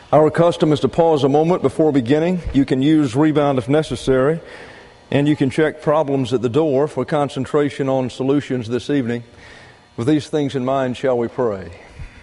Our custom is to pause a moment before beginning. You can use rebound if necessary, and you can check problems at the door for concentration on solutions this evening. With these things in mind, shall we pray?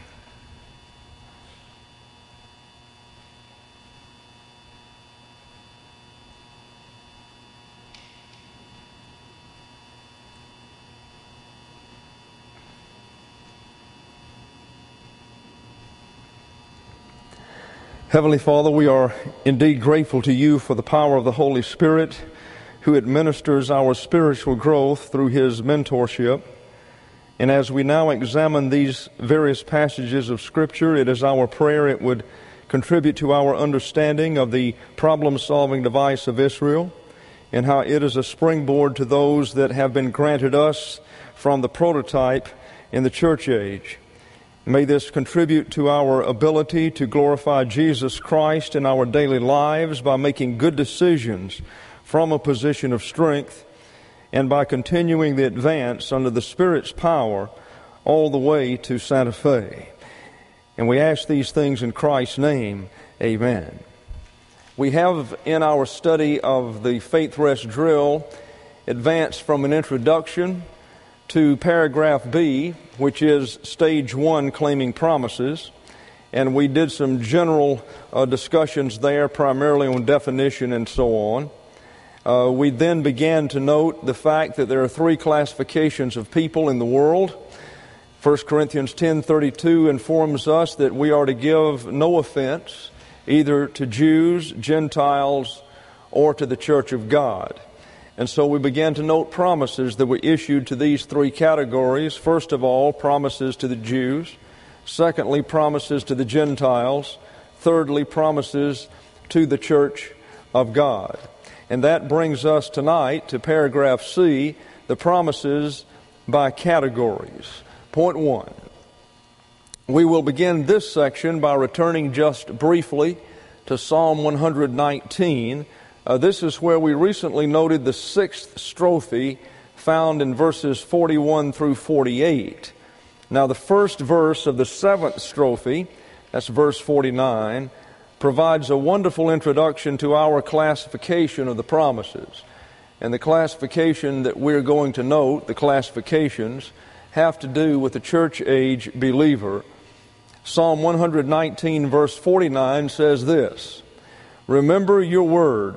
Heavenly Father, we are indeed grateful to you for the power of the Holy Spirit who administers our spiritual growth through his mentorship. And as we now examine these various passages of Scripture, it is our prayer it would contribute to our understanding of the problem-solving device of Israel and how it is a springboard to those that have been granted us from the prototype in the church age. May this contribute to our ability to glorify Jesus Christ in our daily lives by making good decisions from a position of strength and by continuing the advance under the Spirit's power all the way to Santa Fe. And we ask these things in Christ's name. Amen. We have in our study of the Faith Rest Drill advanced from an introduction to paragraph B, which is stage 1, claiming promises. And we did some general discussions there, primarily on definition and so on. We then began to note the fact that there are 3 classifications of people in the world. 1 Corinthians 10:32 informs us that we are to give no offense either to Jews, Gentiles, or to the church of God. And so we began to note promises that were issued to these 3 categories. First of all, promises to the Jews. Secondly, promises to the Gentiles. Thirdly, promises to the church of God. And that brings us tonight to paragraph C, the promises by categories. Point 1. We will begin this section by returning just briefly to Psalm 119. This is where we recently noted the 6th strophe found in verses 41 through 48. Now the first verse of the 7th strophe, that's verse 49, provides a wonderful introduction to our classification of the promises. And the classification that we're going to note, the classifications, have to do with the church age believer. Psalm 119 verse 49 says this: "Remember your word."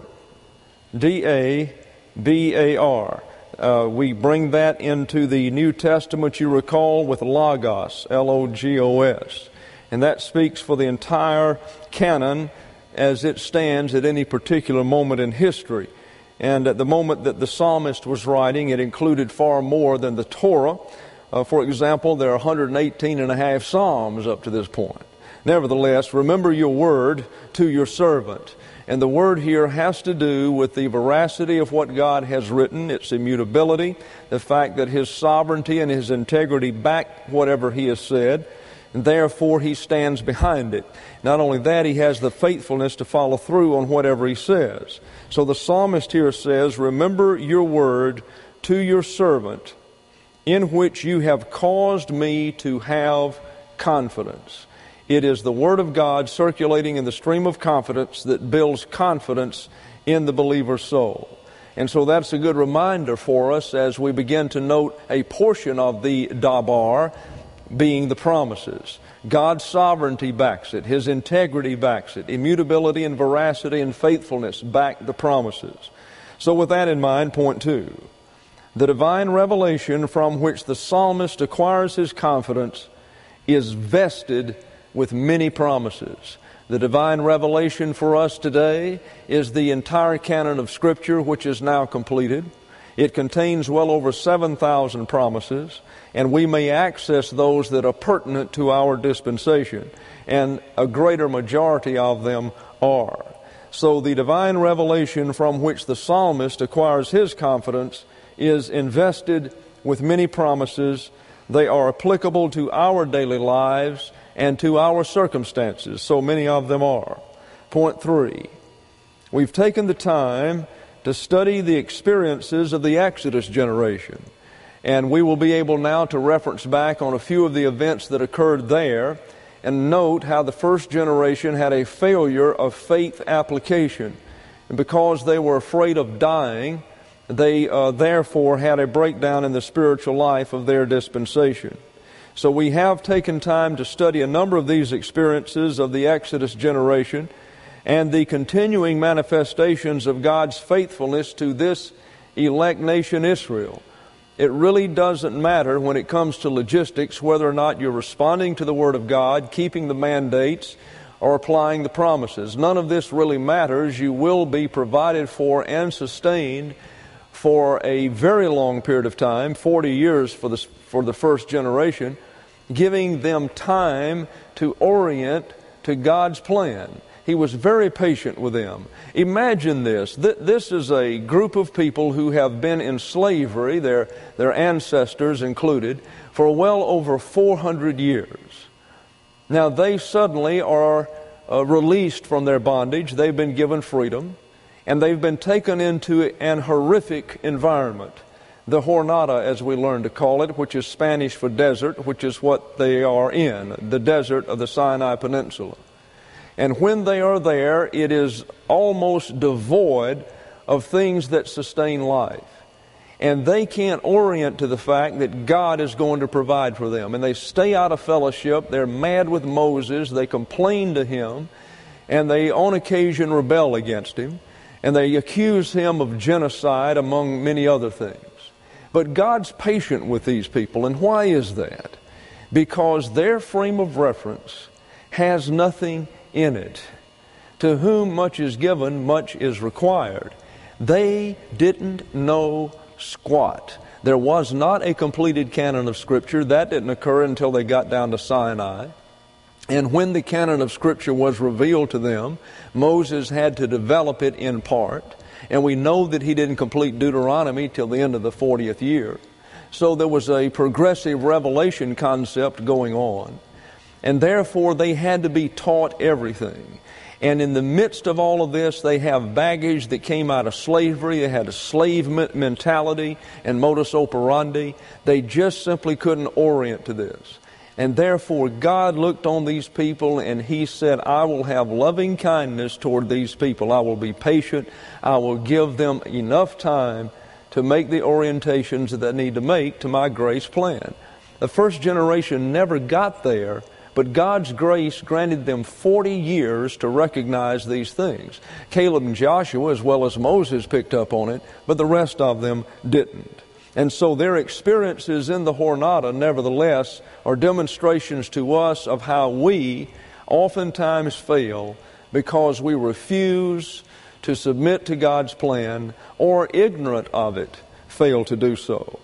D-A-B-A-R. We bring that into the New Testament, you recall, with Logos, L-O-G-O-S. And that speaks for the entire canon as it stands at any particular moment in history. And at the moment that the psalmist was writing, it included far more than the Torah. For example, there are 118 and a half psalms up to this point. Nevertheless, remember your word to your servant. And the word here has to do with the veracity of what God has written, its immutability, the fact that his sovereignty and his integrity back whatever he has said, and therefore he stands behind it. Not only that, he has the faithfulness to follow through on whatever he says. So the psalmist here says, "Remember your word to your servant, in which you have caused me to have confidence." It is the Word of God circulating in the stream of confidence that builds confidence in the believer's soul. And so that's a good reminder for us as we begin to note a portion of the Dabar being the promises. God's sovereignty backs it. His integrity backs it. Immutability and veracity and faithfulness back the promises. So with that in mind, point 2. The divine revelation from which the psalmist acquires his confidence is vested with many promises. The divine revelation for us today is the entire canon of Scripture, which is now completed. It contains well over 7,000 promises, and we may access those that are pertinent to our dispensation, and a greater majority of them are. So the divine revelation from which the psalmist acquires his confidence is invested with many promises. They are applicable to our daily lives and to our circumstances. So many of them are. Point 3. We've taken the time to study the experiences of the Exodus generation. And we will be able now to reference back on a few of the events that occurred there and note how the first generation had a failure of faith application. And because they were afraid of dying, they therefore had a breakdown in the spiritual life of their dispensation. So we have taken time to study a number of these experiences of the Exodus generation and the continuing manifestations of God's faithfulness to this elect nation Israel. It really doesn't matter when it comes to logistics whether or not you're responding to the Word of God, keeping the mandates, or applying the promises. None of this really matters. You will be provided for and sustained for a very long period of time, 40 years for the first generation, giving them time to orient to God's plan. He was very patient with them. Imagine this. This is a group of people who have been in slavery, their ancestors included, for well over 400 years. Now they suddenly are released from their bondage. They've been given freedom, and they've been taken into an horrific environment. The Jornada, as we learn to call it, which is Spanish for desert, which is what they are in, the desert of the Sinai Peninsula. And when they are there, it is almost devoid of things that sustain life. And they can't orient to the fact that God is going to provide for them. And they stay out of fellowship. They're mad with Moses. They complain to him. And they, on occasion, rebel against him. And they accuse him of genocide, among many other things. But God's patient with these people. And why is that? Because their frame of reference has nothing in it. To whom much is given, much is required. They didn't know squat. There was not a completed canon of Scripture. That didn't occur until they got down to Sinai. And when the canon of Scripture was revealed to them, Moses had to develop it in part. And we know that he didn't complete Deuteronomy till the end of the 40th year. So there was a progressive revelation concept going on. And therefore they had to be taught everything. And in the midst of all of this, they have baggage that came out of slavery. They had a slave mentality and modus operandi. They just simply couldn't orient to this. And therefore God looked on these people and He said, I will have loving kindness toward these people. I will be patient. I will give them enough time to make the orientations that they need to make to my grace plan. The first generation never got there, but God's grace granted them 40 years to recognize these things. Caleb and Joshua, as well as Moses, picked up on it, but the rest of them didn't. And so their experiences in the Jornada, nevertheless, are demonstrations to us of how we oftentimes fail because we refuse to submit to God's plan, or ignorant of it, fail to do so.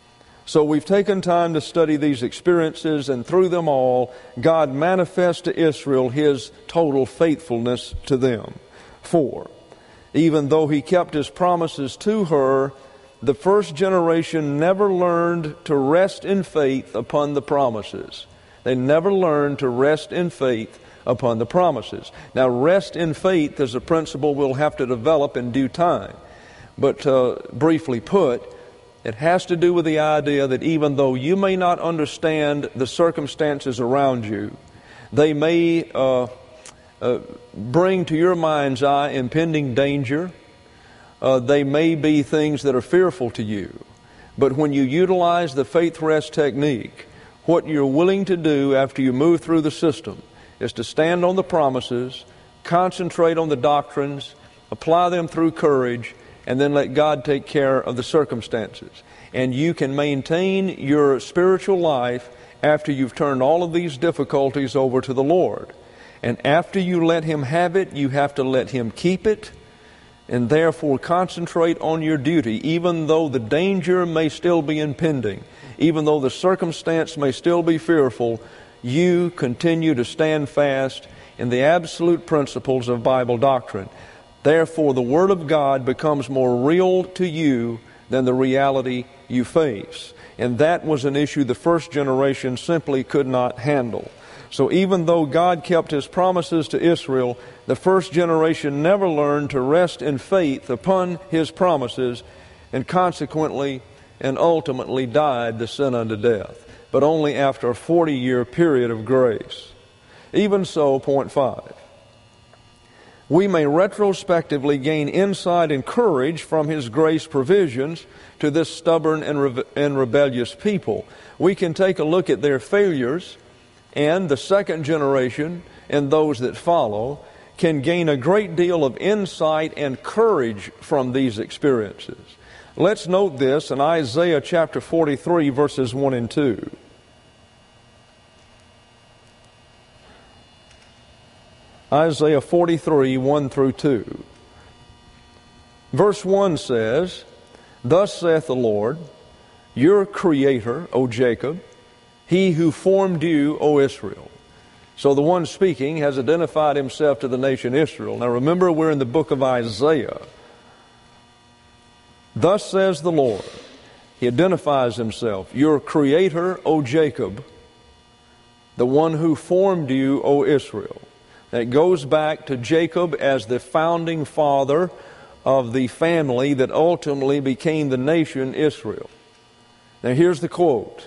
So we've taken time to study these experiences, and through them all, God manifests to Israel His total faithfulness to them. 4. Even though He kept His promises to her, the first generation never learned to rest in faith upon the promises. They never learned to rest in faith upon the promises. Now, rest in faith is a principle we'll have to develop in due time. But briefly put, it has to do with the idea that even though you may not understand the circumstances around you, they may bring to your mind's eye impending danger. They may be things that are fearful to you. But when you utilize the faith rest technique, what you're willing to do after you move through the system is to stand on the promises, concentrate on the doctrines, apply them through courage, and then let God take care of the circumstances. And you can maintain your spiritual life after you've turned all of these difficulties over to the Lord. And after you let Him have it, you have to let Him keep it, and therefore concentrate on your duty, even though the danger may still be impending, even though the circumstance may still be fearful. You continue to stand fast in the absolute principles of Bible doctrine. Therefore, the Word of God becomes more real to you than the reality you face. And that was an issue the first generation simply could not handle. So even though God kept His promises to Israel, the first generation never learned to rest in faith upon His promises, and consequently and ultimately died the sin unto death, but only after a 40-year period of grace. Even so, point 5. We may retrospectively gain insight and courage from His grace provisions to this stubborn and rebellious people. We can take a look at their failures, and the second generation and those that follow can gain a great deal of insight and courage from these experiences. Let's note this in Isaiah chapter 43, verses 1 and 2. Isaiah 43, 1 through 2. Verse 1 says, "Thus saith the Lord, your Creator, O Jacob, He who formed you, O Israel." So the one speaking has identified himself to the nation Israel. Now remember, we're in the book of Isaiah. Thus says the Lord. He identifies himself. Your Creator, O Jacob, the one who formed you, O Israel. That goes back to Jacob as the founding father of the family that ultimately became the nation Israel. Now here's the quote.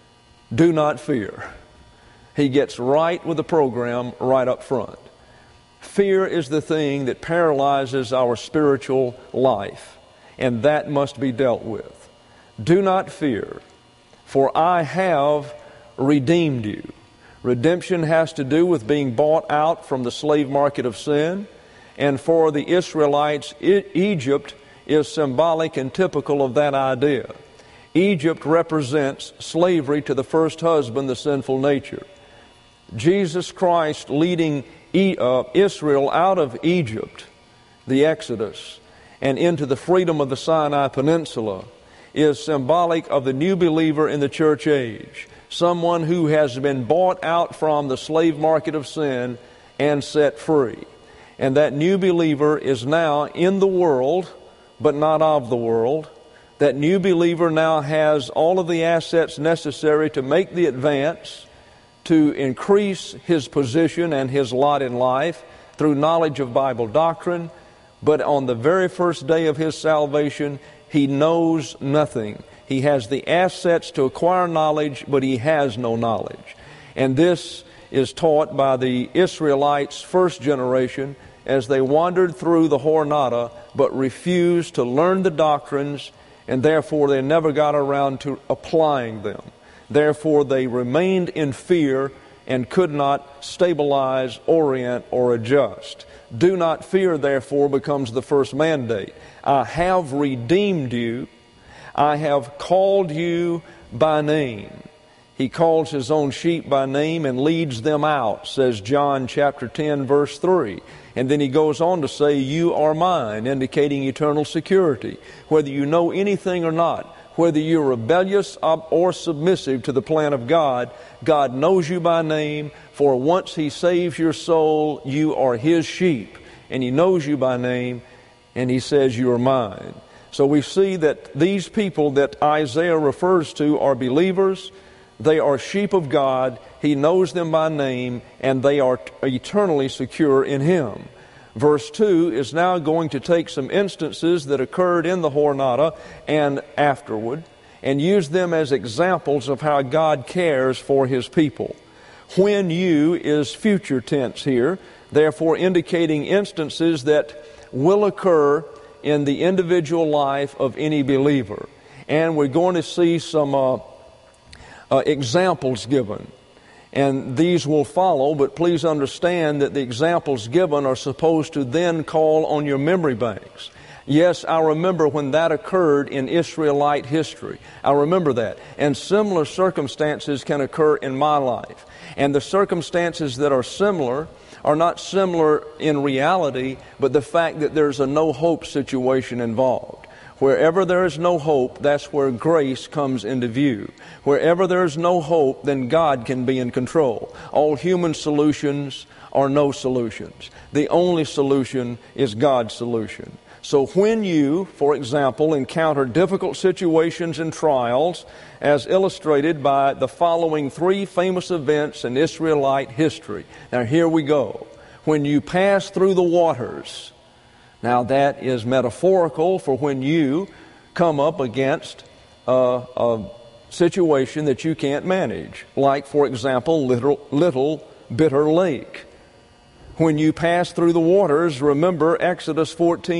Do not fear. He gets right with the program right up front. Fear is the thing that paralyzes our spiritual life, and that must be dealt with. Do not fear, for I have redeemed you. Redemption has to do with being bought out from the slave market of sin. And for the Israelites, Egypt is symbolic and typical of that idea. Egypt represents slavery to the first husband, the sinful nature. Jesus Christ leading Israel out of Egypt, the Exodus, and into the freedom of the Sinai Peninsula is symbolic of the new believer in the church age. Someone who has been bought out from the slave market of sin and set free. And that new believer is now in the world, but not of the world. That new believer now has all of the assets necessary to make the advance, to increase his position and his lot in life through knowledge of Bible doctrine. But on the very first day of his salvation, he knows nothing. He has the assets to acquire knowledge, but he has no knowledge. And this is taught by the Israelites' first generation as they wandered through the Jornada, but refused to learn the doctrines, and therefore they never got around to applying them. Therefore they remained in fear and could not stabilize, orient, or adjust. Do not fear, therefore, becomes the first mandate. I have redeemed you. I have called you by name. He calls His own sheep by name and leads them out, says John chapter 10, verse 3. And then He goes on to say, you are mine, indicating eternal security. Whether you know anything or not, whether you're rebellious or submissive to the plan of God, God knows you by name, for once He saves your soul, you are His sheep. And He knows you by name, and He says, you are mine. So we see that these people that Isaiah refers to are believers. They are sheep of God. He knows them by name, and they are eternally secure in Him. Verse 2 is now going to take some instances that occurred in the Jornada and afterward, and use them as examples of how God cares for His people. When you is future tense here, therefore indicating instances that will occur in the individual life of any believer. And we're going to see some examples given. And these will follow, but please understand that the examples given are supposed to then call on your memory banks. Yes, I remember when that occurred in Israelite history. I remember that. And similar circumstances can occur in my life. And the circumstances that are similar are not similar in reality, but the fact that there's a no-hope situation involved. Wherever there is no hope, that's where grace comes into view. Wherever there is no hope, then God can be in control. All human solutions are no solutions. The only solution is God's solution. So when you, for example, encounter difficult situations and trials, as illustrated by the following three famous events in Israelite history. Now here we go. When you pass through the waters. Now that is metaphorical for when you come up against a situation that you can't manage. Like, for example, little bitter lake. When you pass through the waters, remember Exodus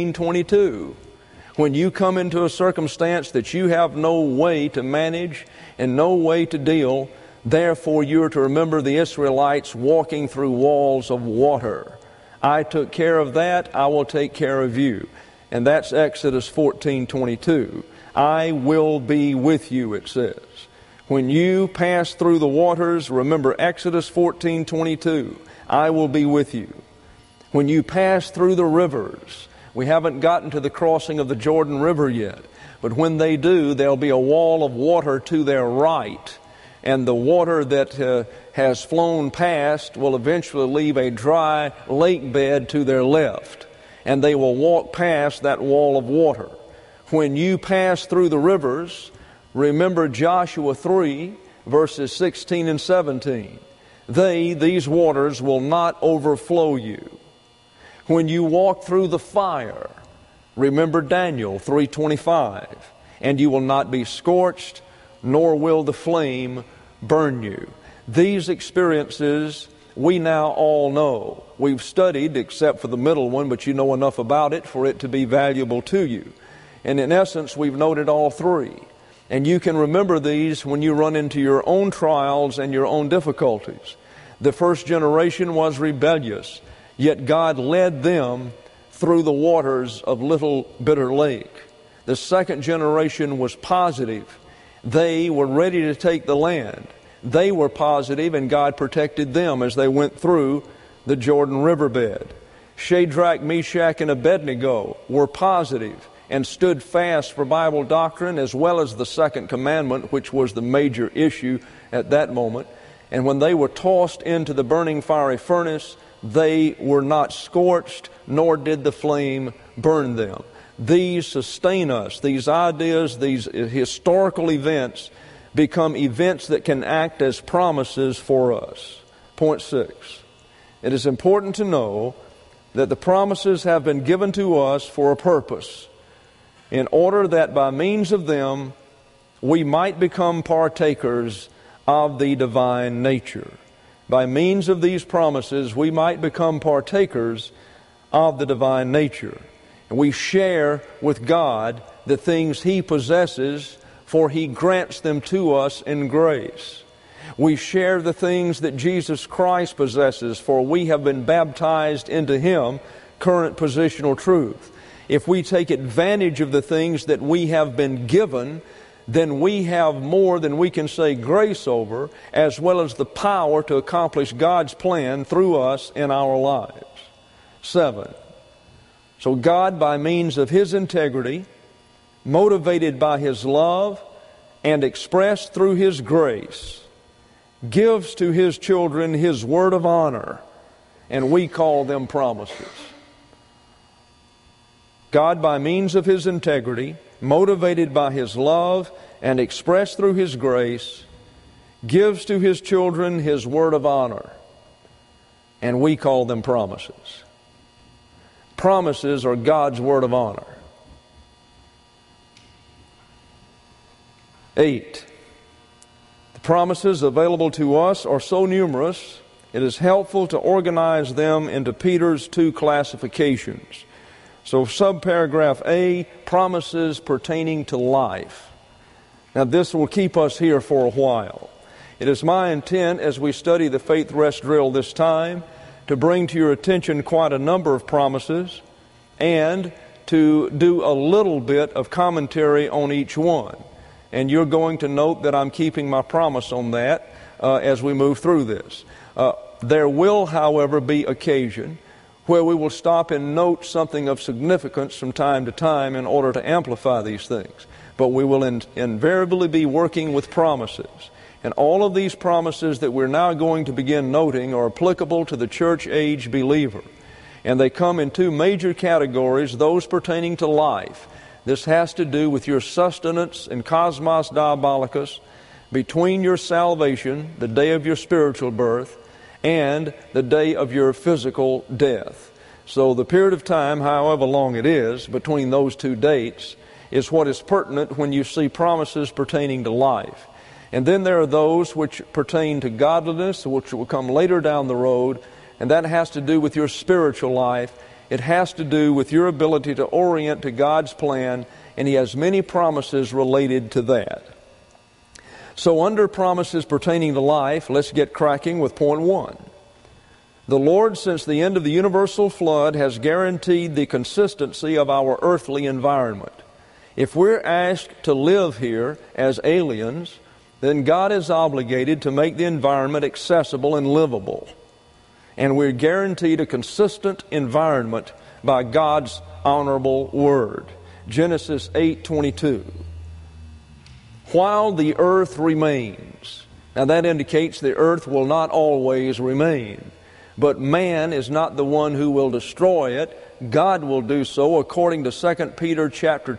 14:22. When you come into a circumstance that you have no way to manage and no way to deal, therefore you're to remember the Israelites walking through walls of water. I took care of that, I will take care of you. And that's Exodus 14:22. I will be with you, it says. When you pass through the waters, remember Exodus 14:22. I will be with you. When you pass through the rivers, we haven't gotten to the crossing of the Jordan River yet, but when they do, there'll be a wall of water to their right, and the water that has flown past will eventually leave a dry lake bed to their left, and they will walk past that wall of water. When you pass through the rivers, remember Joshua 3, verses 16 and 17. These waters will not overflow you. When you walk through the fire, remember Daniel 3:25, and you will not be scorched, nor will the flame burn you. These experiences we now all know. We've studied, except for the middle one, but you know enough about it for it to be valuable to you. And in essence, we've noted all three. And you can remember these when you run into your own trials and your own difficulties. The first generation was rebellious, yet God led them through the waters of Little Bitter Lake. The second generation was positive. They were ready to take the land. They were positive, and God protected them as they went through the Jordan riverbed. Shadrach, Meshach, and Abednego were positive and stood fast for Bible doctrine as well as the second commandment, which was the major issue at that moment. And when they were tossed into the burning fiery furnace, they were not scorched, nor did the flame burn them. These sustain us. These ideas, these historical events become events that can act as promises for us. Point 6. It is important to know that the promises have been given to us for a purpose, in order that by means of them we might become partakers of the divine nature. By means of these promises, we might become partakers of the divine nature. And we share with God the things He possesses, for He grants them to us in grace. We share the things that Jesus Christ possesses, for we have been baptized into Him, current positional truth. If we take advantage of the things that we have been given, then we have more than we can say grace over, as well as the power to accomplish God's plan through us in our lives. 7. So God, by means of His integrity, motivated by His love, and expressed through His grace, gives to His children His word of honor, and we call them promises. God, by means of His integrity, motivated by His love and expressed through His grace, gives to His children His word of honor, and we call them promises. Promises are God's word of honor. 8. The promises available to us are so numerous, it is helpful to organize them into Peter's 2 classifications. So subparagraph A, promises pertaining to life. Now this will keep us here for a while. It is my intent as we study the Faith Rest Drill this time to bring to your attention quite a number of promises and to do a little bit of commentary on each one. And you're going to note that I'm keeping my promise on that as we move through this. There will, however, be occasion where we will stop and note something of significance from time to time in order to amplify these things. But we will invariably be working with promises. And all of these promises that we're now going to begin noting are applicable to the church-age believer. And they come in 2 major categories, those pertaining to life. This has to do with your sustenance in cosmos diabolicus, between your salvation, the day of your spiritual birth, and the day of your physical death. So the period of time, however long it is, between those 2 dates, is what is pertinent when you see promises pertaining to life. And then there are those which pertain to godliness, which will come later down the road, and that has to do with your spiritual life. It has to do with your ability to orient to God's plan, and He has many promises related to that. So under promises pertaining to life, let's get cracking with point 1. The Lord, since the end of the universal flood, has guaranteed the consistency of our earthly environment. If we're asked to live here as aliens, then God is obligated to make the environment accessible and livable. And we're guaranteed a consistent environment by God's honorable word. Genesis 8:22. While the earth remains. Now that indicates the earth will not always remain. But man is not the one who will destroy it. God will do so according to 2 Peter chapter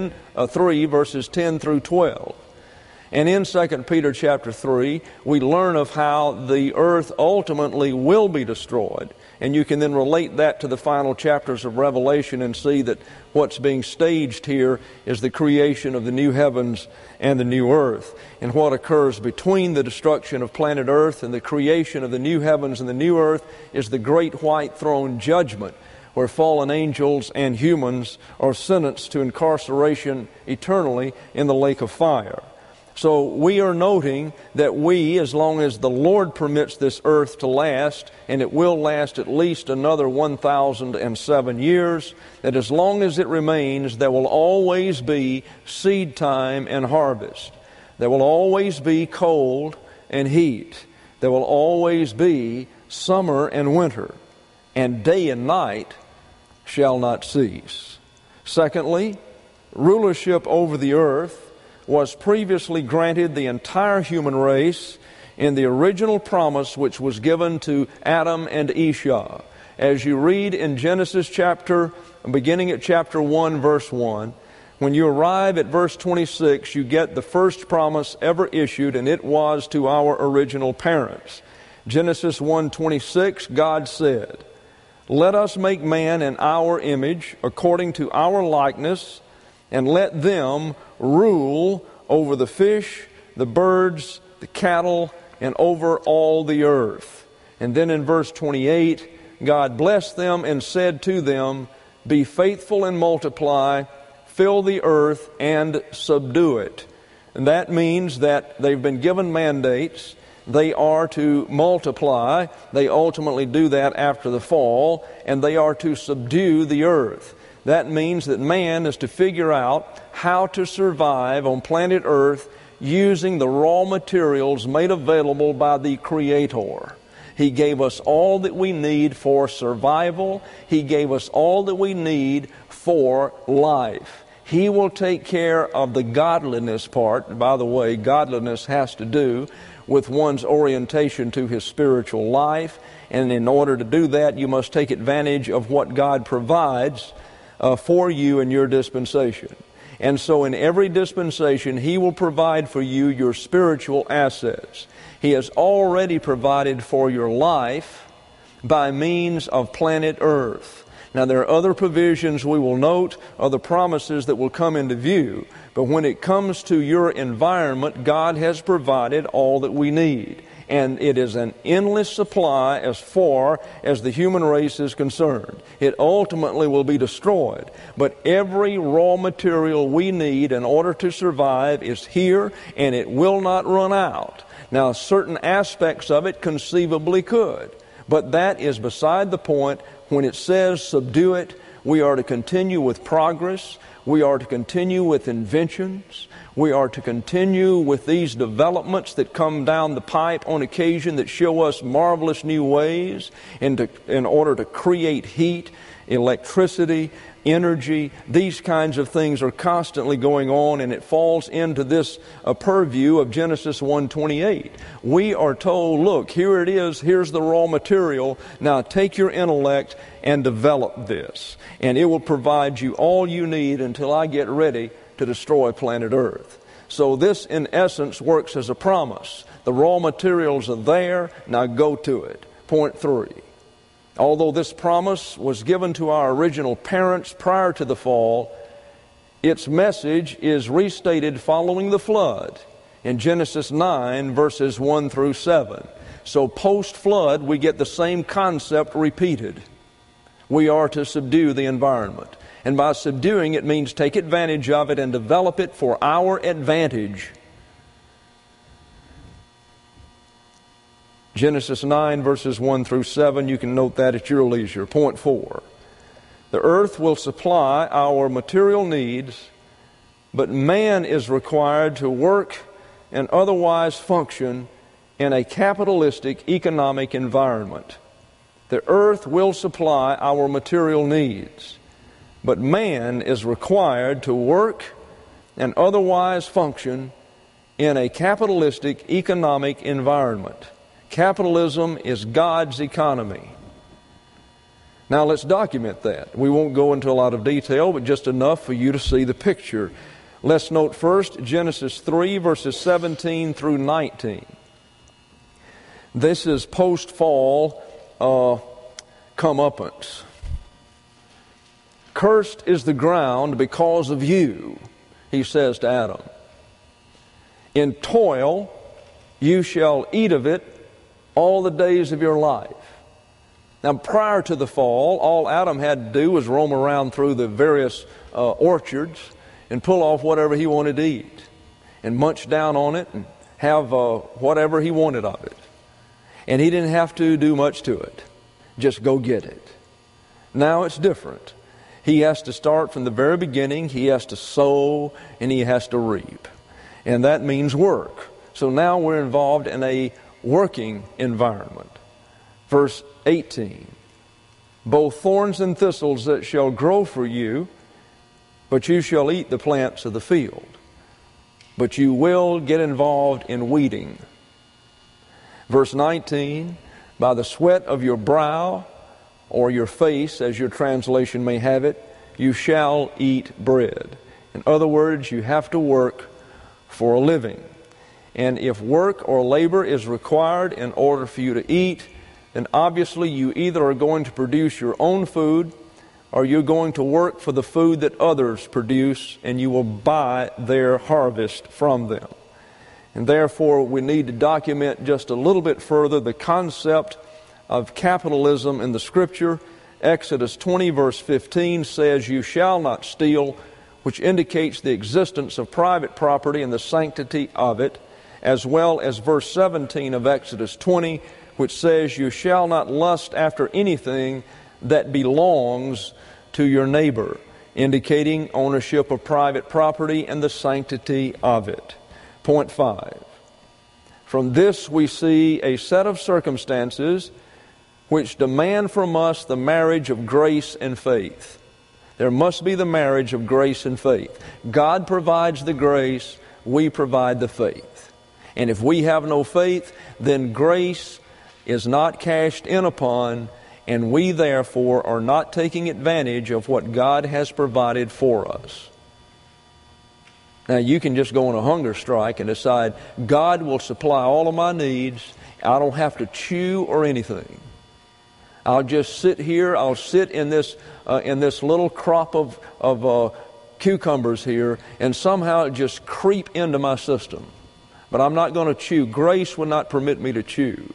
3, verses 10 through 12. And in 2 Peter chapter 3, we learn of how the earth ultimately will be destroyed. And you can then relate that to the final chapters of Revelation and see that what's being staged here is the creation of the new heavens and the new earth. And what occurs between the destruction of planet Earth and the creation of the new heavens and the new earth is the great white throne judgment, where fallen angels and humans are sentenced to incarceration eternally in the lake of fire. So we are noting that we, as long as the Lord permits this earth to last, and it will last at least another 1,007 years, that as long as it remains, there will always be seed time and harvest. There will always be cold and heat. There will always be summer and winter, and day and night shall not cease. Secondly, rulership over the earth was previously granted the entire human race in the original promise which was given to Adam and Esau. As you read in Genesis beginning at chapter 1, verse 1, when you arrive at verse 26, you get the first promise ever issued, and it was to our original parents. Genesis 1:26, God said, "Let us make man in our image, according to our likeness, and let them rule over the fish, the birds, the cattle, and over all the earth." And then in verse 28, God blessed them and said to them, "Be faithful and multiply, fill the earth and subdue it." And that means that they've been given mandates. They are to multiply. They ultimately do that after the fall, and they are to subdue the earth. That means that man is to figure out how to survive on planet Earth using the raw materials made available by the Creator. He gave us all that we need for survival. He gave us all that we need for life. He will take care of the godliness part. And by the way, godliness has to do with one's orientation to his spiritual life. And in order to do that, you must take advantage of what God provides for you in your dispensation. And so in every dispensation, He will provide for you your spiritual assets. He has already provided for your life by means of planet Earth. Now there are other provisions we will note, other promises that will come into view. But when it comes to your environment, God has provided all that we need. And it is an endless supply as far as the human race is concerned. It ultimately will be destroyed. But every raw material we need in order to survive is here, and it will not run out. Now, certain aspects of it conceivably could. But that is beside the point. When it says subdue it, we are to continue with progress. We are to continue with inventions. We are to continue with these developments that come down the pipe on occasion that show us marvelous new ways in order to create heat, electricity, energy. These kinds of things are constantly going on, and it falls into this purview of Genesis 1:28. We are told, look, here it is, here's the raw material. Now take your intellect and develop this, and it will provide you all you need until I get ready to destroy planet Earth. So this, in essence, works as a promise. The raw materials are there, now go to it. Point 3. Although this promise was given to our original parents prior to the fall, its message is restated following the flood. in Genesis 9, verses 1 through 7. So post-flood, we get the same concept repeated. We are to subdue the environment. And by subduing, it means take advantage of it and develop it for our advantage. Genesis 9, verses 1 through 7, you can note that at your leisure. Point 4. The earth will supply our material needs, but man is required to work and otherwise function in a capitalistic economic environment. The earth will supply our material needs, but man is required to work and otherwise function in a capitalistic economic environment. Capitalism is God's economy. Now let's document that. We won't go into a lot of detail, but just enough for you to see the picture. Let's note first Genesis 3, verses 17 through 19. This is post-fall comeuppance. Cursed is the ground because of you, he says to Adam. In toil you shall eat of it all the days of your life. Now, prior to the fall, all Adam had to do was roam around through the various orchards and pull off whatever he wanted to eat and munch down on it and have whatever he wanted of it. And he didn't have to do much to it. Just go get it. Now it's different. He has to start from the very beginning. He has to sow and he has to reap. And that means work. So now we're involved in a working environment. Verse 18. Both thorns and thistles that shall grow for you, but you shall eat the plants of the field. But you will get involved in weeding. Verse 19. By the sweat of your brow, or your face, as your translation may have it, you shall eat bread. In other words, you have to work for a living. And if work or labor is required in order for you to eat, then obviously you either are going to produce your own food or you're going to work for the food that others produce, and you will buy their harvest from them. And therefore, we need to document just a little bit further the concept of capitalism in the Scripture. Exodus 20, verse 15 says, you shall not steal, which indicates the existence of private property and the sanctity of it, as well as verse 17 of Exodus 20, which says, you shall not lust after anything that belongs to your neighbor, indicating ownership of private property and the sanctity of it. Point 5. From this we see a set of circumstances which demand from us the marriage of grace and faith. There must be the marriage of grace and faith. God provides the grace, we provide the faith. And if we have no faith, then grace is not cashed in upon, and we therefore are not taking advantage of what God has provided for us. Now, you can just go on a hunger strike and decide, God will supply all of my needs. I don't have to chew or anything. I'll just sit here. I'll sit in this little crop of cucumbers here, and somehow it just creep into my system. But I'm not going to chew. Grace will not permit me to chew.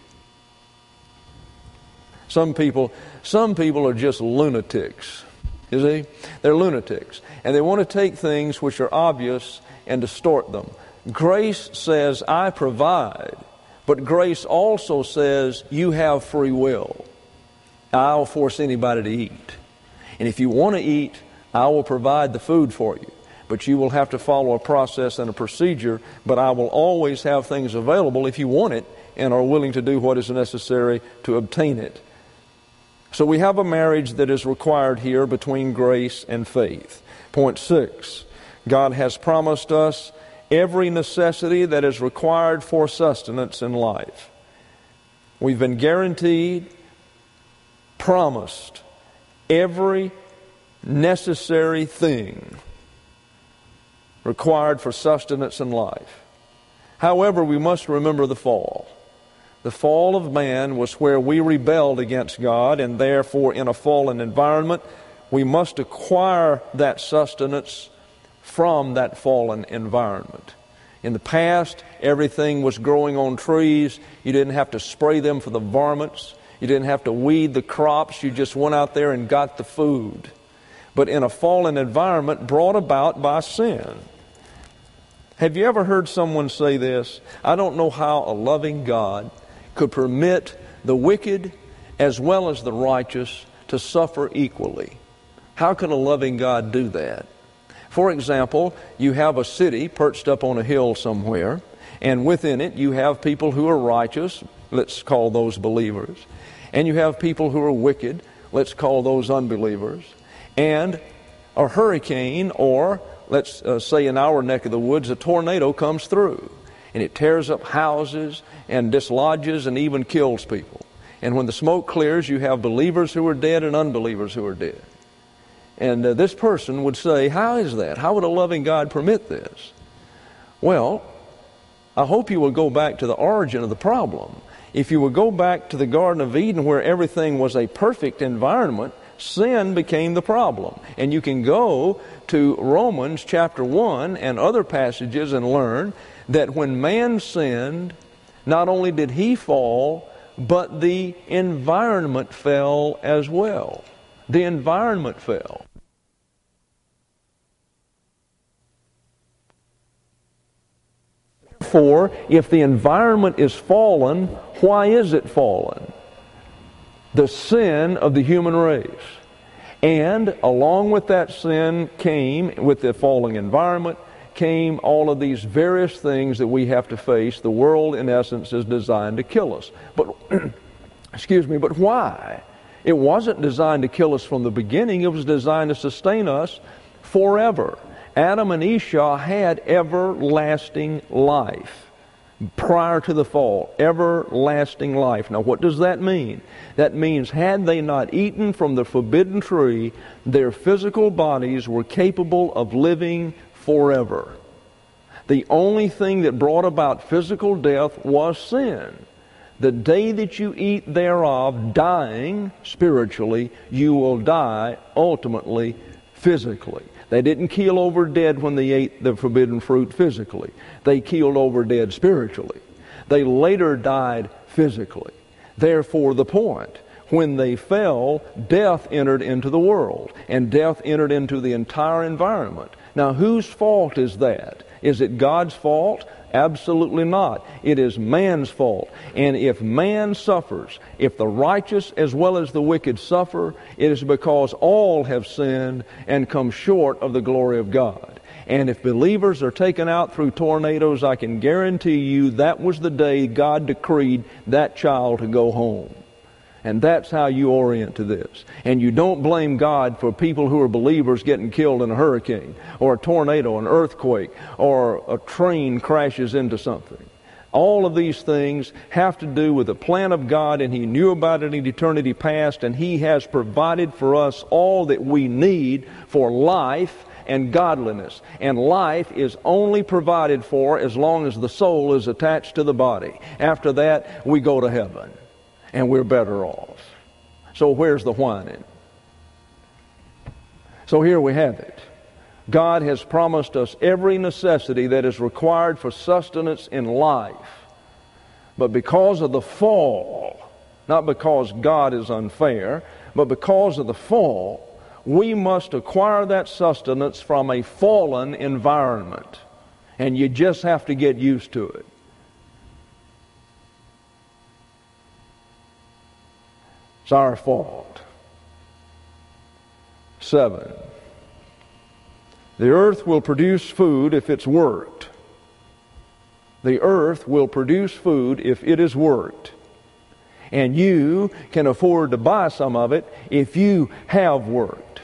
Some people are just lunatics. You see? They're lunatics. And they want to take things which are obvious and distort them. Grace says, I provide. But grace also says, you have free will. I'll force anybody to eat. And if you want to eat, I will provide the food for you. But you will have to follow a process and a procedure. But I will always have things available if you want it and are willing to do what is necessary to obtain it. So we have a marriage that is required here between grace and faith. Point 6. God has promised us every necessity that is required for sustenance in life. We've been guaranteed, promised every necessary thing required for sustenance in life. However, we must remember the fall. The fall of man was where we rebelled against God, and therefore in a fallen environment, we must acquire that sustenance from that fallen environment. In the past, everything was growing on trees. You didn't have to spray them for the varmints. You didn't have to weed the crops. You just went out there and got the food. But in a fallen environment brought about by sin. Have you ever heard someone say this? I don't know how a loving God could permit the wicked as well as the righteous to suffer equally. How can a loving God do that? For example, you have a city perched up on a hill somewhere, and within it you have people who are righteous, let's call those believers, and you have people who are wicked, let's call those unbelievers, and a hurricane, or let's say in our neck of the woods, a tornado comes through, and it tears up houses and dislodges and even kills people. And when the smoke clears, you have believers who are dead and unbelievers who are dead. And this person would say, how is that? How would a loving God permit this? Well, I hope you will go back to the origin of the problem. If you will go back to the Garden of Eden where everything was a perfect environment, sin became the problem. And you can go to Romans chapter 1 and other passages and learn that when man sinned, not only did he fall, but the environment fell as well. The environment fell. Therefore, if the environment is fallen, why is it fallen? The sin of the human race. And along with that sin came, with the falling environment, came all of these various things that we have to face. The world, in essence, is designed to kill us. But, but why? It wasn't designed to kill us from the beginning. It was designed to sustain us forever. Adam and Esau had everlasting life prior to the fall. Everlasting life. Now, what does that mean? That means had they not eaten from the forbidden tree, their physical bodies were capable of living forever. The only thing that brought about physical death was sin. The day that you eat thereof, dying spiritually, you will die ultimately physically. They didn't keel over dead when they ate the forbidden fruit physically. They keeled over dead spiritually. They later died physically. Therefore, the point, when they fell, death entered into the world, and death entered into the entire environment. Now, whose fault is that? Is it God's fault? Absolutely not. It is man's fault. And if man suffers, if the righteous as well as the wicked suffer, it is because all have sinned and come short of the glory of God. And if believers are taken out through tornadoes, I can guarantee you that was the day God decreed that child to go home. And that's how you orient to this. And you don't blame God for people who are believers getting killed in a hurricane, or a tornado, an earthquake, or a train crashes into something. All of these things have to do with the plan of God, and He knew about it in eternity past, and He has provided for us all that we need for life and godliness. And life is only provided for as long as the soul is attached to the body. After that, we go to heaven. And we're better off. So where's the whining? So here we have it. God has promised us every necessity that is required for sustenance in life. But because of the fall, not because God is unfair, but because of the fall, we must acquire that sustenance from a fallen environment. And you just have to get used to it. It's our fault. 7. The earth will produce food if it's worked. The earth will produce food if it is worked. And you can afford to buy some of it if you have worked.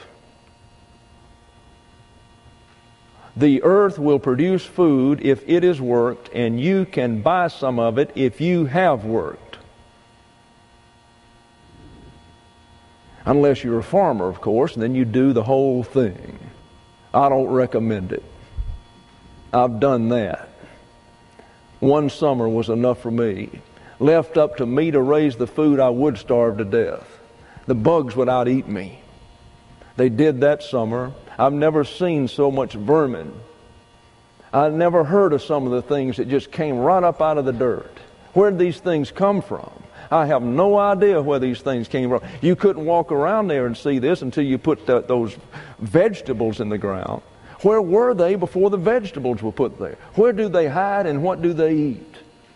The earth will produce food if it is worked, and you can buy some of it if you have worked. Unless you're a farmer, of course, and then you do the whole thing. I don't recommend it. I've done that. One summer was enough for me. Left up to me to raise the food, I would starve to death. The bugs would out-eat me. They did that summer. I've never seen so much vermin. I never heard of some of the things that just came right up out of the dirt. Where did these things come from? I have no idea where these things came from. You couldn't walk around there and see this until you put those vegetables in the ground. Where were they before the vegetables were put there? Where do they hide and what do they eat?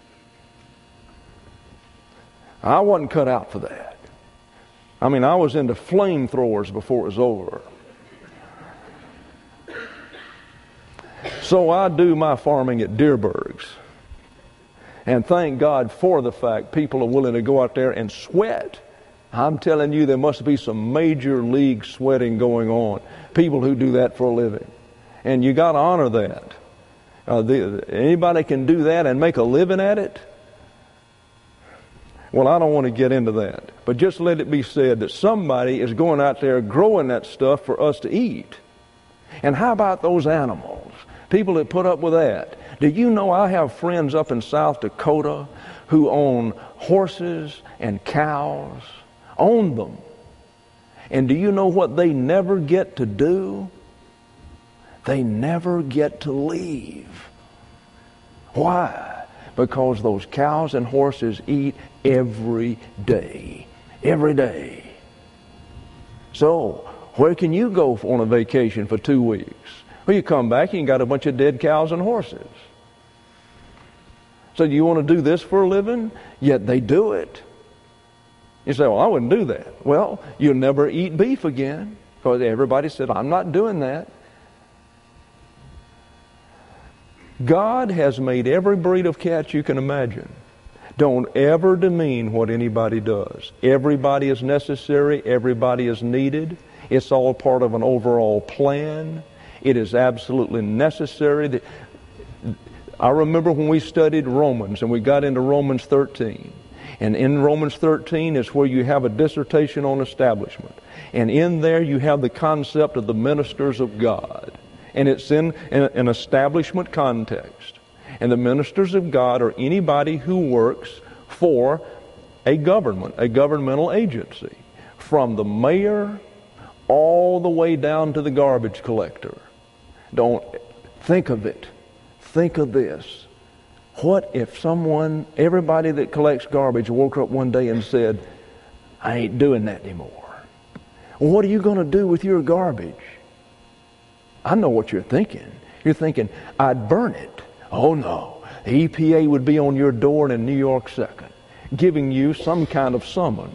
I wasn't cut out for that. I mean, I was into flamethrowers before it was over. So I do my farming at Deerbergs. And thank God for the fact people are willing to go out there and sweat. I'm telling you, there must be some major league sweating going on. People who do that for a living. And you got to honor that. Anybody can do that and make a living at it? Well, I don't want to get into that. But just let it be said that somebody is going out there growing that stuff for us to eat. And how about those animals? People that put up with that. Do you know I have friends up in South Dakota who own horses and cows? Own them. And do you know what they never get to do? They never get to leave. Why? Because those cows and horses eat every day. Every day. So, where can you go on a vacation for 2 weeks? Well, you come back and you got a bunch of dead cows and horses. So do you want to do this for a living? Yet they do it. You say, well, I wouldn't do that. Well, you'll never eat beef again because everybody said, I'm not doing that. God has made every breed of cat you can imagine. Don't ever demean what anybody does. Everybody is necessary. Everybody is needed. It's all part of an overall plan. It is absolutely necessary. I remember when we studied Romans and we got into Romans 13. And in Romans 13 is where you have a dissertation on establishment. And in there you have the concept of the ministers of God. And it's in an establishment context. And the ministers of God are anybody who works for a government, a governmental agency. From the mayor all the way down to the garbage collector. Don't think of it. Think of this. What if everybody that collects garbage woke up one day and said, I ain't doing that anymore? Well, what are you going to do with your garbage? I know what you're thinking. You're thinking, I'd burn it. Oh no. The EPA would be on your door in a New York second, giving you some kind of summons.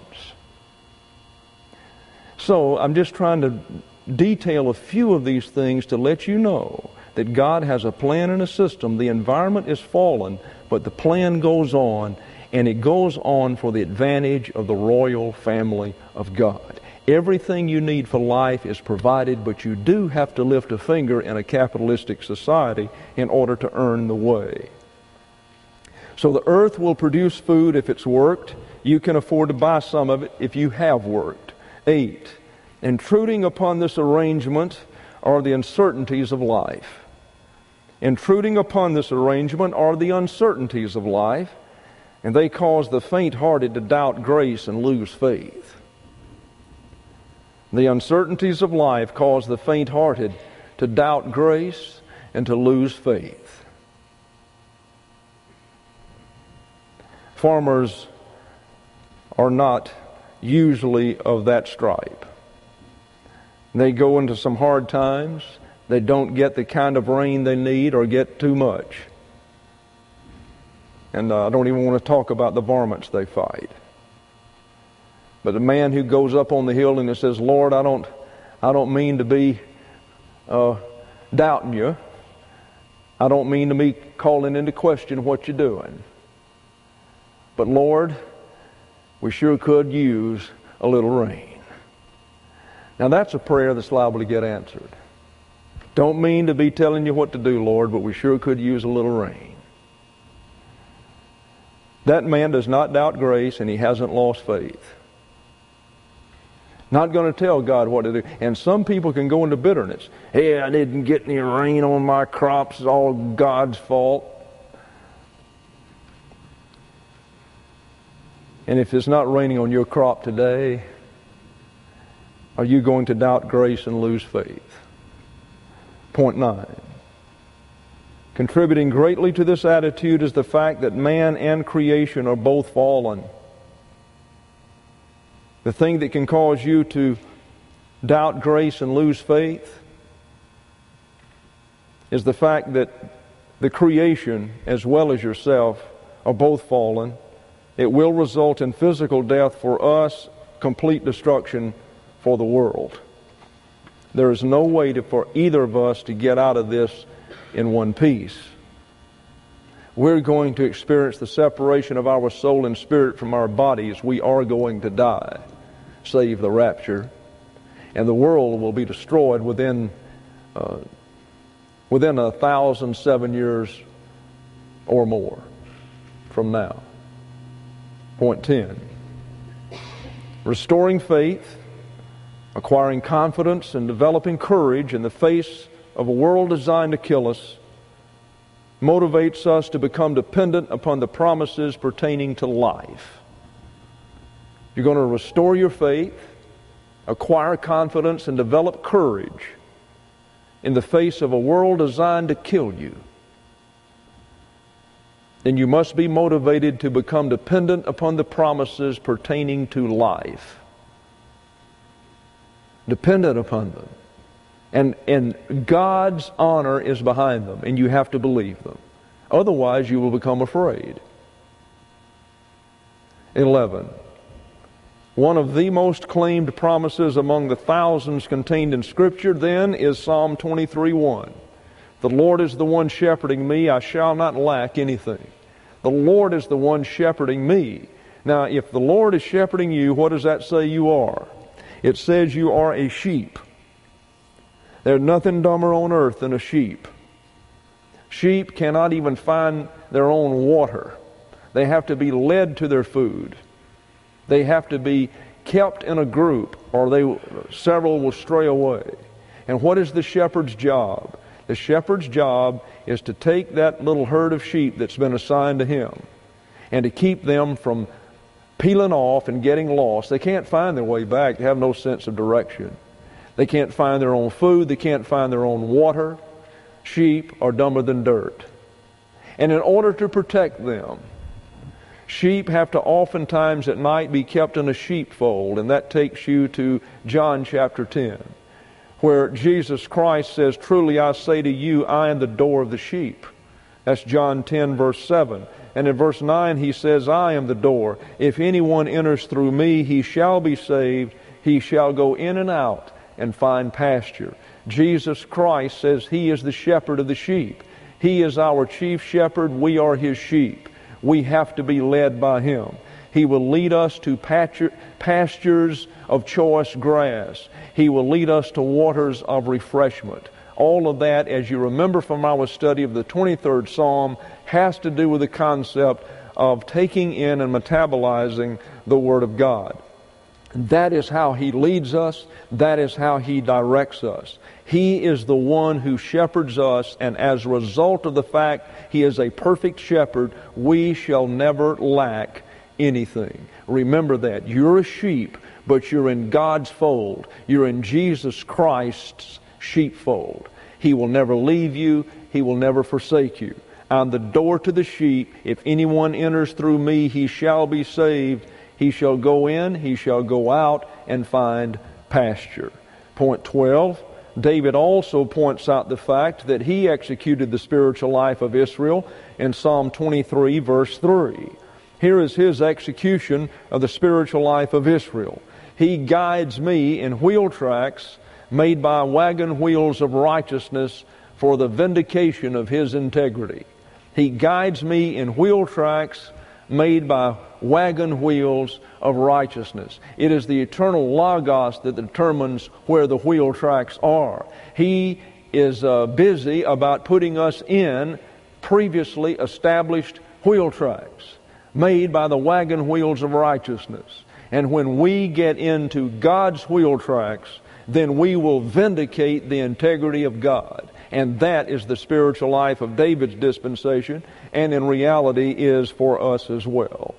So I'm just trying to detail a few of these things to let you know that God has a plan and a system. The environment is fallen, but the plan goes on, and it goes on for the advantage of the royal family of God. Everything you need for life is provided, but you do have to lift a finger in a capitalistic society in order to earn the way. So the earth will produce food if it's worked. You can afford to buy some of it if you have worked. 8. Intruding upon this arrangement are the uncertainties of life. Intruding upon this arrangement are the uncertainties of life, and they cause the faint-hearted to doubt grace and lose faith. The uncertainties of life cause the faint-hearted to doubt grace and to lose faith. Farmers are not usually of that stripe. They go into some hard times. They don't get the kind of rain they need or get too much. And I don't even want to talk about the varmints they fight. But the man who goes up on the hill and says, Lord, I don't mean to be doubting you. I don't mean to be calling into question what you're doing. But Lord, we sure could use a little rain. Now that's a prayer that's liable to get answered. Don't mean to be telling you what to do, Lord, but we sure could use a little rain. That man does not doubt grace, and he hasn't lost faith. Not going to tell God what to do. And some people can go into bitterness. Hey, I didn't get any rain on my crops. It's all God's fault. And if it's not raining on your crop today, are you going to doubt grace and lose faith? Point 9. Contributing greatly to this attitude is the fact that man and creation are both fallen. The thing that can cause you to doubt grace and lose faith is the fact that the creation, as well as yourself, are both fallen. It will result in physical death for us, complete destruction for the world. There is no way for either of us to get out of this in one piece. We're going to experience the separation of our soul and spirit from our bodies. We are going to die, save the rapture, and the world will be destroyed within 1,007 years or more from now. Point 10. Restoring faith, acquiring confidence, and developing courage in the face of a world designed to kill us motivates us to become dependent upon the promises pertaining to life. You're going to restore your faith, acquire confidence, and develop courage in the face of a world designed to kill you. Then you must be motivated to become dependent upon the promises pertaining to life. Dependent upon them. And God's honor is behind them, and you have to believe them. Otherwise, you will become afraid. 11. One of the most claimed promises among the thousands contained in Scripture, then, is Psalm 23:1. The Lord is the one shepherding me, I shall not lack anything. The Lord is the one shepherding me. Now, if the Lord is shepherding you, what does that say you are? It says you are a sheep. There's nothing dumber on earth than a sheep. Sheep cannot even find their own water. They have to be led to their food. They have to be kept in a group, or several will stray away. And what is the shepherd's job? The shepherd's job is to take that little herd of sheep that's been assigned to him and to keep them from peeling off and getting lost. They can't find their way back. They have no sense of direction. They can't find their own food. They can't find their own water. Sheep are dumber than dirt. And in order to protect them, sheep have to oftentimes at night be kept in a sheepfold. And that takes you to John chapter 10, where Jesus Christ says, "Truly I say to you, I am the door of the sheep." That's John 10 verse 7. And in verse 9 he says, "I am the door. If anyone enters through me, he shall be saved. He shall go in and out and find pasture." Jesus Christ says He is the shepherd of the sheep. He is our chief shepherd. We are His sheep. We have to be led by Him. He will lead us to pastures of choice grass. He will lead us to waters of refreshment. All of that, as you remember from our study of the 23rd Psalm, has to do with the concept of taking in and metabolizing the Word of God. That is how He leads us. That is how He directs us. He is the one who shepherds us, and as a result of the fact He is a perfect shepherd, we shall never lack anything. Remember that. You're a sheep, but you're in God's fold. You're in Jesus Christ's sheepfold. He will never leave you. He will never forsake you. I'm the door to the sheep. If anyone enters through me, he shall be saved. He shall go in, he shall go out, and find pasture. Point 12, David also points out the fact that he executed the spiritual life of Israel in Psalm 23, verse 3. Here is his execution of the spiritual life of Israel. He guides me in wheel tracks made by wagon wheels of righteousness for the vindication of His integrity. He guides me in wheel tracks made by wagon wheels of righteousness. It is the eternal Logos that determines where the wheel tracks are. He is busy about putting us in previously established wheel tracks made by the wagon wheels of righteousness. And when we get into God's wheel tracks, then we will vindicate the integrity of God. And that is the spiritual life of David's dispensation, and in reality is for us as well.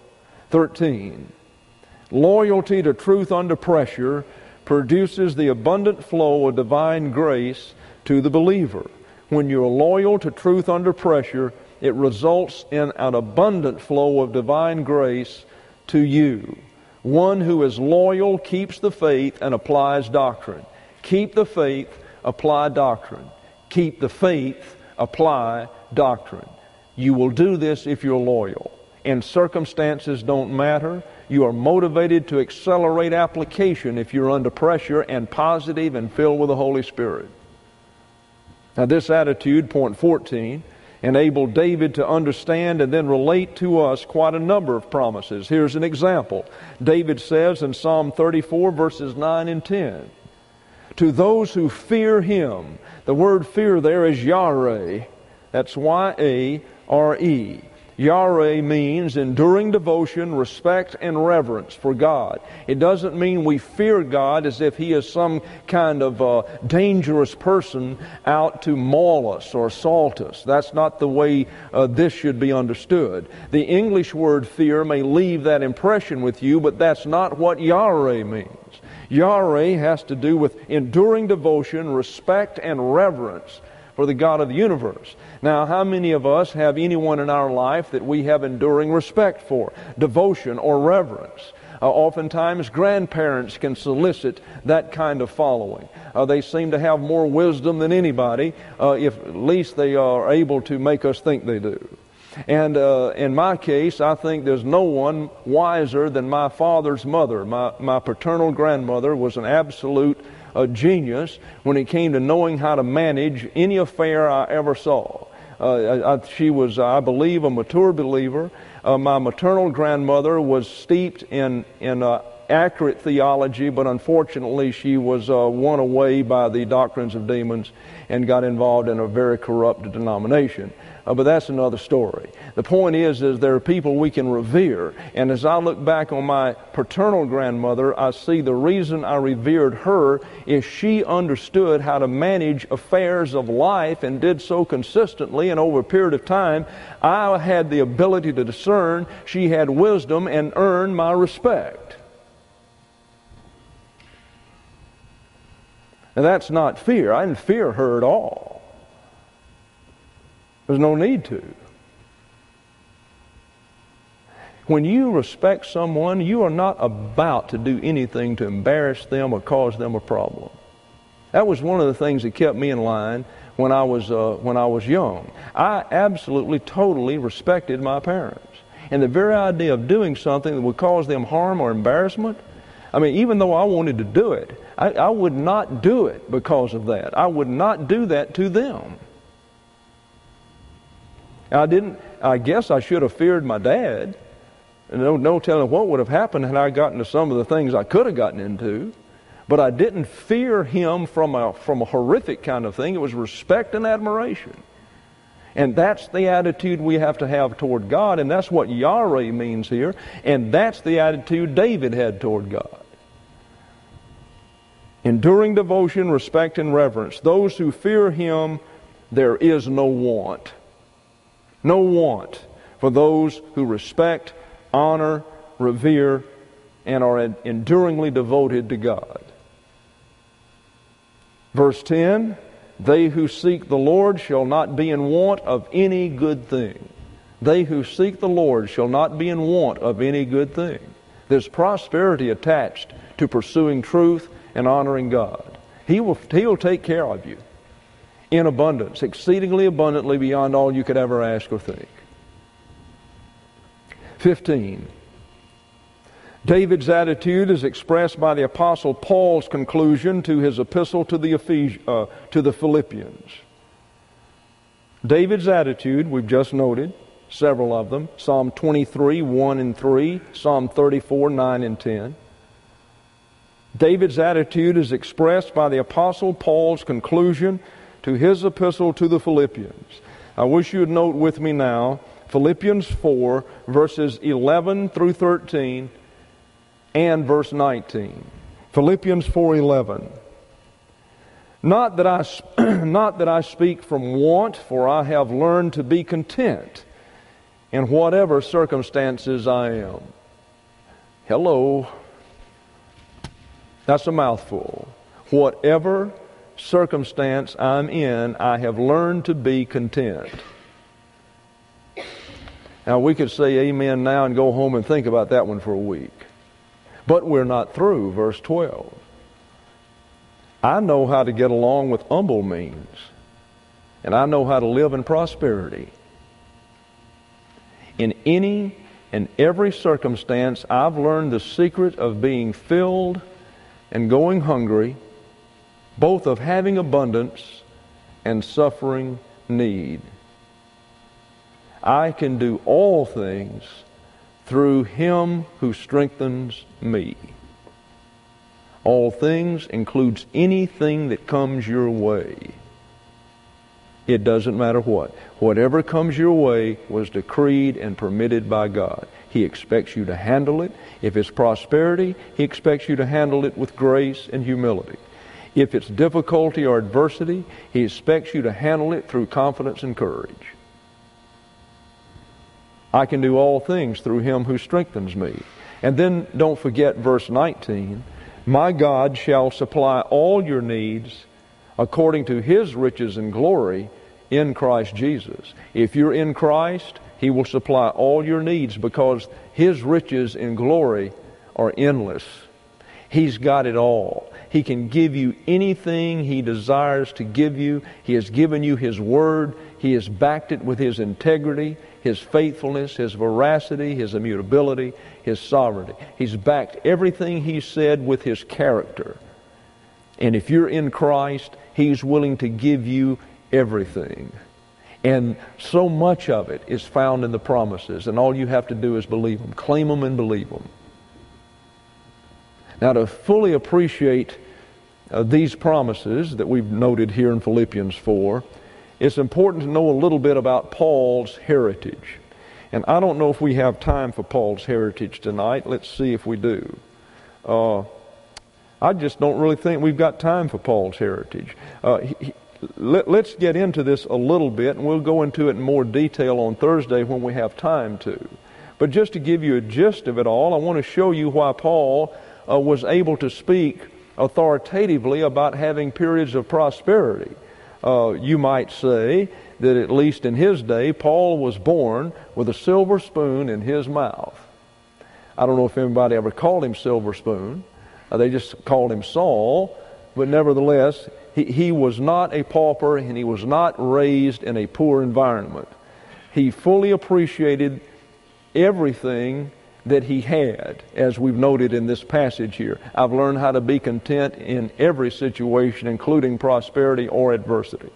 13. Loyalty to truth under pressure produces the abundant flow of divine grace to the believer. When you're loyal to truth under pressure, it results in an abundant flow of divine grace to you. One who is loyal keeps the faith and applies doctrine. Keep the faith, apply doctrine. Keep the faith, apply doctrine. You will do this if you're loyal. And circumstances don't matter. You are motivated to accelerate application if you're under pressure and positive and filled with the Holy Spirit. Now this attitude, point 14, enabled David to understand and then relate to us quite a number of promises. Here's an example. David says in Psalm 34, verses 9 and 10, to those who fear Him, the word fear there is Yare. That's Y-A-R-E. Yare means enduring devotion, respect, and reverence for God. It doesn't mean we fear God as if He is some kind of dangerous person out to maul us or assault us. That's not the way this should be understood. The English word fear may leave that impression with you, but that's not what Yare means. Yare has to do with enduring devotion, respect, and reverence for the God of the universe. Now, how many of us have anyone in our life that we have enduring respect for, devotion, or reverence? Oftentimes, grandparents can solicit that kind of following. They seem to have more wisdom than anybody, if at least they are able to make us think they do. And in my case, I think there's no one wiser than my father's mother. My paternal grandmother was an absolute genius when it came to knowing how to manage any affair I ever saw. She was, I believe, a mature believer. My maternal grandmother was steeped in accurate theology, but unfortunately she was won away by the doctrines of demons and got involved in a very corrupt denomination. But that's another story. The point is there are people we can revere. And as I look back on my paternal grandmother, I see the reason I revered her is she understood how to manage affairs of life and did so consistently. And over a period of time, I had the ability to discern. She had wisdom and earned my respect. Now that's not fear. I didn't fear her at all. There's no need to. When you respect someone, you are not about to do anything to embarrass them or cause them a problem. That was one of the things that kept me in line when I was young. I absolutely, totally respected my parents. And the very idea of doing something that would cause them harm or embarrassment, I mean, even though I wanted to do it, I would not do it because of that. I would not do that to them. I guess I should have feared my dad. No telling what would have happened had I gotten to some of the things I could have gotten into. But I didn't fear him from a horrific kind of thing. It was respect and admiration. And that's the attitude we have to have toward God, and that's what Yare means here, and that's the attitude David had toward God. Enduring devotion, respect, and reverence. Those who fear Him, there is no want. No want for those who respect, honor, revere, and are enduringly devoted to God. Verse 10, they who seek the Lord shall not be in want of any good thing. They who seek the Lord shall not be in want of any good thing. There's prosperity attached to pursuing truth and honoring God. He will take care of you in abundance, exceedingly abundantly beyond all you could ever ask or think. 15. David's attitude is expressed by the Apostle Paul's conclusion to his epistle to the Philippians. David's attitude, we've just noted several of them, Psalm 23, 1 and 3, Psalm 34, 9 and 10. David's attitude is expressed by the Apostle Paul's conclusion to his epistle to the Philippians. I wish you would note with me now Philippians 4, verses 11 through 13 and verse 19. Philippians 4:11. Not that I speak from want, for I have learned to be content in whatever circumstances I am. Hello. That's a mouthful. Whatever circumstance I'm in, I have learned to be content. Now, we could say amen now and go home and think about that one for a week. But we're not through. Verse 12. I know how to get along with humble means, and I know how to live in prosperity. In any and every circumstance, I've learned the secret of being filled and going hungry, both of having abundance and suffering need. I can do all things through Him who strengthens me. All things includes anything that comes your way. It doesn't matter what. Whatever comes your way was decreed and permitted by God. He expects you to handle it. If it's prosperity, He expects you to handle it with grace and humility. If it's difficulty or adversity, He expects you to handle it through confidence and courage. I can do all things through Him who strengthens me. And then don't forget verse 19. My God shall supply all your needs according to His riches and glory in Christ Jesus. If you're in Christ, He will supply all your needs because His riches and glory are endless. He's got it all. He can give you anything He desires to give you. He has given you His Word. He has backed it with His integrity, His faithfulness, His veracity, His immutability, His sovereignty. He's backed everything He said with His character. And if you're in Christ, He's willing to give you everything. And so much of it is found in the promises, and all you have to do is believe them. Claim them and believe them. Now, to fully appreciate these promises that we've noted here in Philippians 4, it's important to know a little bit about Paul's heritage. And I don't know if we have time for Paul's heritage tonight. Let's see if we do. I just don't really think we've got time for Paul's heritage. Let's get into this a little bit, and we'll go into it in more detail on Thursday when we have time to. But just to give you a gist of it all, I want to show you why Paul was able to speak authoritatively about having periods of prosperity. You might say that at least in his day, Paul was born with a silver spoon in his mouth. I don't know if anybody ever called him Silver Spoon. They just called him Saul. But nevertheless, he was not a pauper, and he was not raised in a poor environment. He fully appreciated everything that he had, as we've noted in this passage here. I've learned how to be content in every situation, including prosperity or adversity.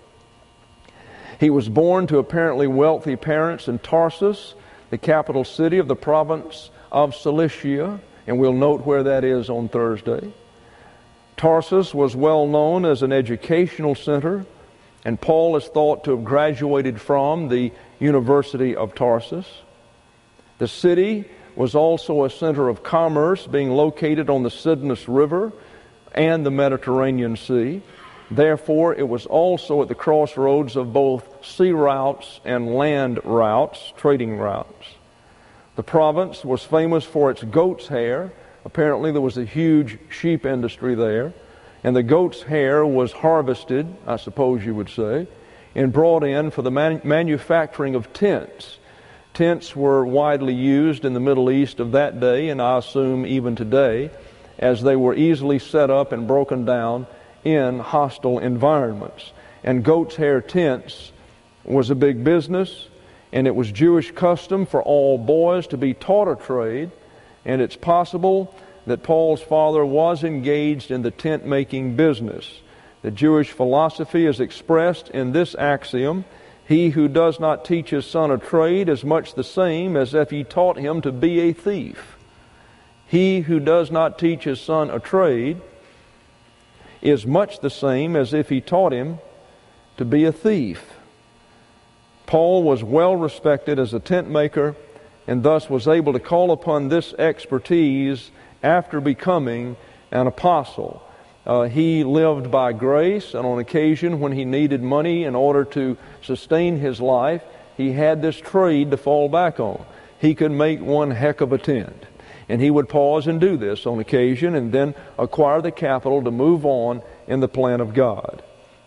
He was born to apparently wealthy parents in Tarsus, the capital city of the province of Cilicia, and we'll note where that is on Thursday. Tarsus was well known as an educational center, and Paul is thought to have graduated from the University of Tarsus. The city was also a center of commerce, being located on the Cydnus River and the Mediterranean Sea. Therefore, it was also at the crossroads of both sea routes and land routes, trading routes. The province was famous for its goat's hair. Apparently, there was a huge sheep industry there, and the goat's hair was harvested, I suppose you would say, and brought in for the manufacturing of tents. Tents were widely used in the Middle East of that day, and I assume even today, as they were easily set up and broken down in hostile environments. And goat's hair tents was a big business, and it was Jewish custom for all boys to be taught a trade, and it's possible that Paul's father was engaged in the tent-making business. The Jewish philosophy is expressed in this axiom: he who does not teach his son a trade is much the same as if he taught him to be a thief. He who does not teach his son a trade is much the same as if he taught him to be a thief. Paul was well respected as a tent maker, and thus was able to call upon this expertise after becoming an apostle. He lived by grace, and on occasion when he needed money in order to sustain his life, he had this trade to fall back on. He could make one heck of a tent. And he would pause and do this on occasion, and then acquire the capital to move on in the plan of God.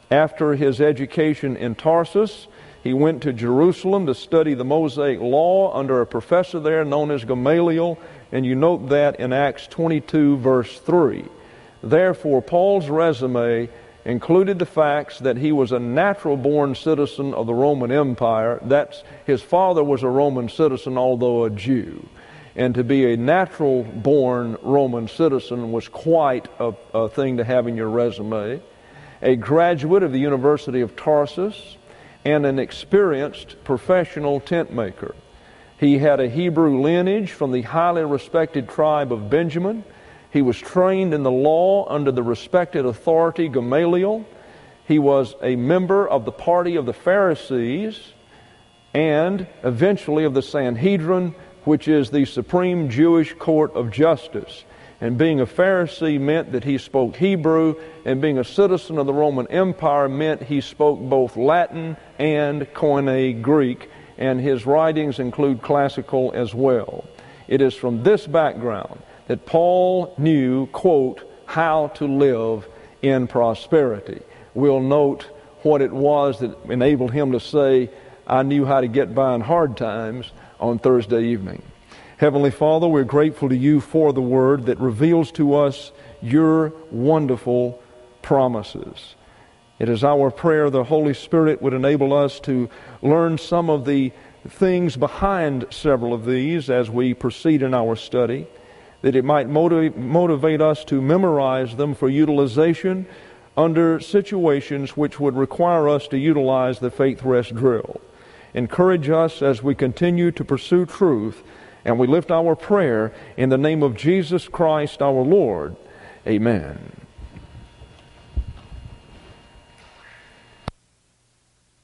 After his education in Tarsus, he went to Jerusalem to study the Mosaic Law under a professor there known as Gamaliel, and you note that in Acts 22, verse 3. Therefore, Paul's resume included the facts that he was a natural-born citizen of the Roman Empire. His father was a Roman citizen, although a Jew. And to be a natural-born Roman citizen was quite a thing to have in your resume. A graduate of the University of Tarsus, and an experienced professional tent maker. He had a Hebrew lineage from the highly respected tribe of Benjamin. He was trained in the law under the respected authority Gamaliel. He was a member of the party of the Pharisees and eventually of the Sanhedrin, which is the supreme Jewish court of justice. And being a Pharisee meant that he spoke Hebrew, and being a citizen of the Roman Empire meant he spoke both Latin and Koine Greek, and his writings include classical as well. It is from this background that Paul knew, quote, how to live in prosperity. We'll note what it was that enabled him to say, I knew how to get by in hard times on Thursday evening. Heavenly Father, we're grateful to you for the Word that reveals to us your wonderful promises. It is our prayer the Holy Spirit would enable us to learn some of the things behind several of these as we proceed in our study, that it might motivate us to memorize them for utilization under situations which would require us to utilize the faith rest drill. Encourage us as we continue to pursue truth, and we lift our prayer in the name of Jesus Christ our Lord. Amen.